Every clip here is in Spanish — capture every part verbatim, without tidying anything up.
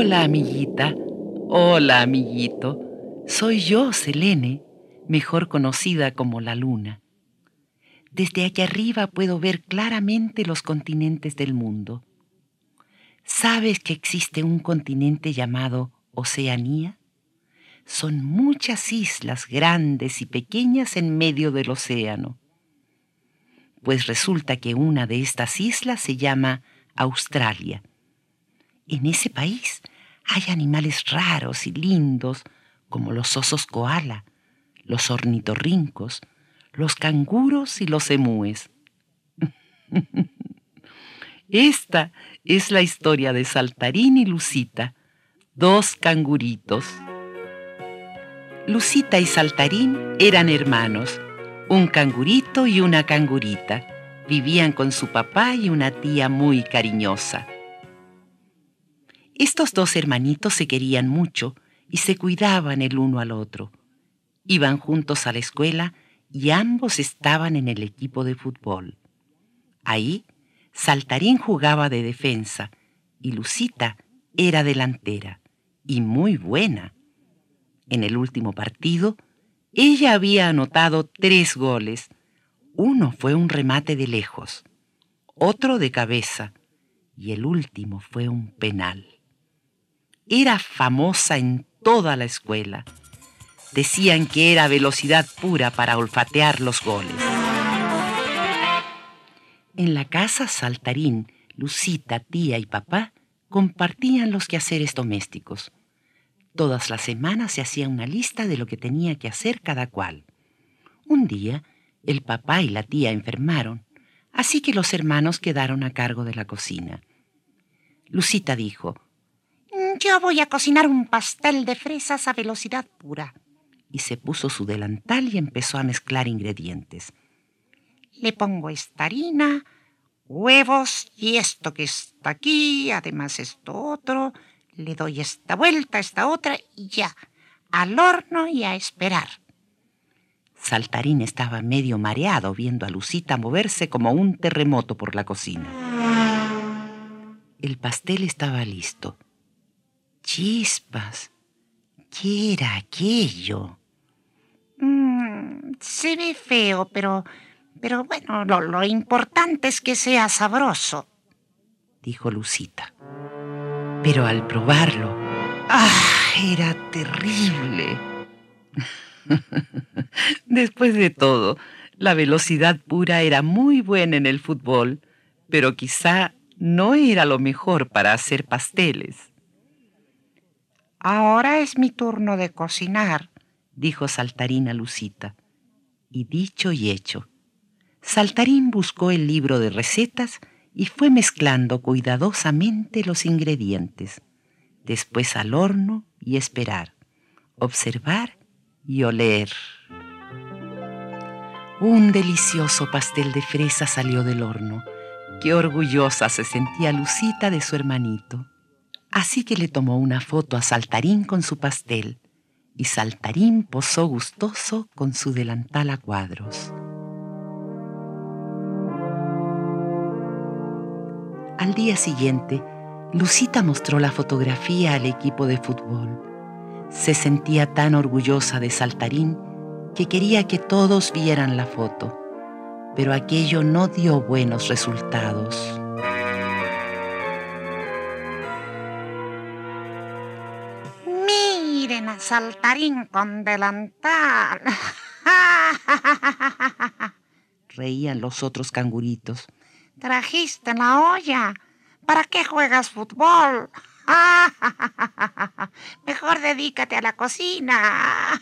Hola, amiguita. Hola, amiguito. Soy yo, Selene, mejor conocida como la luna. Desde aquí arriba puedo ver claramente los continentes del mundo. ¿Sabes que existe un continente llamado Oceanía? Son muchas islas grandes y pequeñas en medio del océano. Pues resulta que una de estas islas se llama Australia. En ese país hay animales raros y lindos como los osos koala, los ornitorrincos, los canguros y los emúes. Esta es la historia de Saltarín y Lucita, dos canguritos. Lucita y Saltarín eran hermanos, un cangurito y una cangurita. Vivían con su papá y una tía muy cariñosa. Estos dos hermanitos se querían mucho y se cuidaban el uno al otro. Iban juntos a la escuela y ambos estaban en el equipo de fútbol. Ahí, Saltarín jugaba de defensa y Lucita era delantera y muy buena. En el último partido, ella había anotado tres goles. Uno fue un remate de lejos, otro de cabeza y el último fue un penal. Era famosa en toda la escuela. Decían que era velocidad pura para olfatear los goles. En la casa, Saltarín, Lucita, tía y papá compartían los quehaceres domésticos. Todas las semanas se hacía una lista de lo que tenía que hacer cada cual. Un día, el papá y la tía enfermaron, así que los hermanos quedaron a cargo de la cocina. Lucita dijo: «Yo voy a cocinar un pastel de fresas a velocidad pura». Y se puso su delantal y empezó a mezclar ingredientes. Le pongo esta harina, huevos y esto que está aquí, además esto otro. Le doy esta vuelta, esta otra y ya, al horno y a esperar. Saltarín estaba medio mareado viendo a Lucita moverse como un terremoto por la cocina. El pastel estaba listo. ¡Chispas! ¿Qué era aquello? Mm, se ve feo, pero, pero bueno, lo, lo importante es que sea sabroso, dijo Lucita. Pero al probarlo, ¡ah! Era terrible. Después de todo, la velocidad pura era muy buena en el fútbol, pero quizá no era lo mejor para hacer pasteles. «Ahora es mi turno de cocinar», dijo Saltarín a Lucita. Y dicho y hecho, Saltarín buscó el libro de recetas y fue mezclando cuidadosamente los ingredientes. Después al horno y esperar, observar y oler. Un delicioso pastel de fresa salió del horno. Qué orgullosa se sentía Lucita de su hermanito. Así que le tomó una foto a Saltarín con su pastel, y Saltarín posó gustoso con su delantal a cuadros. Al día siguiente, Lucita mostró la fotografía al equipo de fútbol. Se sentía tan orgullosa de Saltarín que quería que todos vieran la foto, pero aquello no dio buenos resultados. «Miren a Saltarín con delantal», reían los otros canguritos. «Trajiste la olla. ¿Para qué juegas fútbol? Mejor dedícate a la cocina».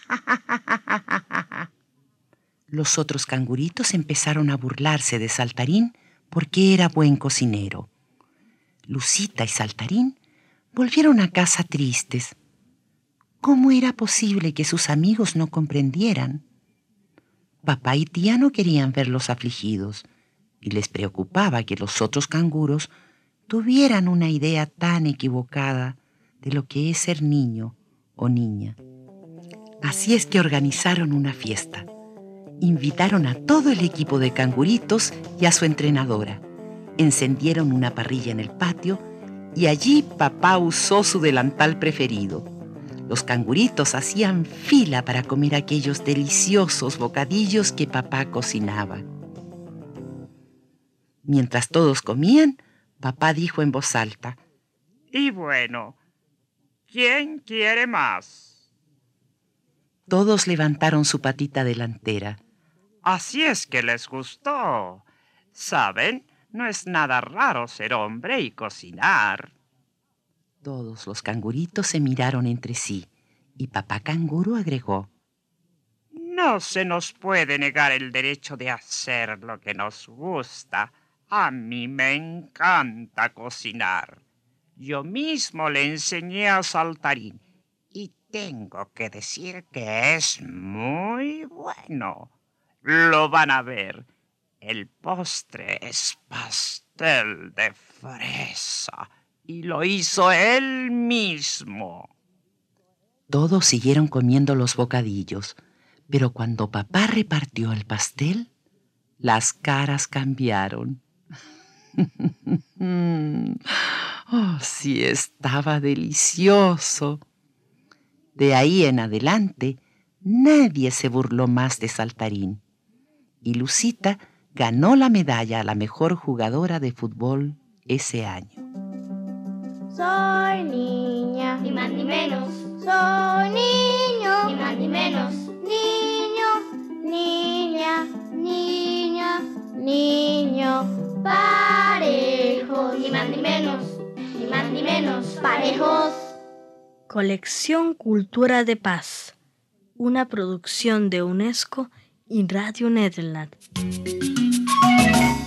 Los otros canguritos empezaron a burlarse de Saltarín porque era buen cocinero. Lucita y Saltarín volvieron a casa tristes. ¿Cómo era posible que sus amigos no comprendieran? Papá y tía no querían verlos afligidos y les preocupaba que los otros canguros tuvieran una idea tan equivocada de lo que es ser niño o niña. Así es que organizaron una fiesta. Invitaron a todo el equipo de canguritos y a su entrenadora. Encendieron una parrilla en el patio y allí papá usó su delantal preferido. Los canguritos hacían fila para comer aquellos deliciosos bocadillos que papá cocinaba. Mientras todos comían, papá dijo en voz alta: Y bueno, ¿quién quiere más? Todos levantaron su patita delantera. Así es que les gustó. ¿Saben? No es nada raro ser hombre y cocinar. Todos los canguritos se miraron entre sí y papá canguro agregó: No se nos puede negar el derecho de hacer lo que nos gusta. A mí me encanta cocinar. Yo mismo le enseñé a Saltarín y tengo que decir que es muy bueno. Lo van a ver. El postre es pastel de fresa y lo hizo él mismo. Todos siguieron comiendo los bocadillos, pero cuando papá repartió el pastel, las caras cambiaron. ¡Oh, sí estaba delicioso! De ahí en adelante, nadie se burló más de Saltarín. Y Lucita ganó la medalla a la mejor jugadora de fútbol ese año. Soy niña, ni más ni menos. Soy niño, ni más ni menos. Niño, niña, niña, niño. Parejos, ni más ni menos. Ni más ni menos. Parejos. Colección Cultura de Paz, una producción de UNESCO y Radio Nederland.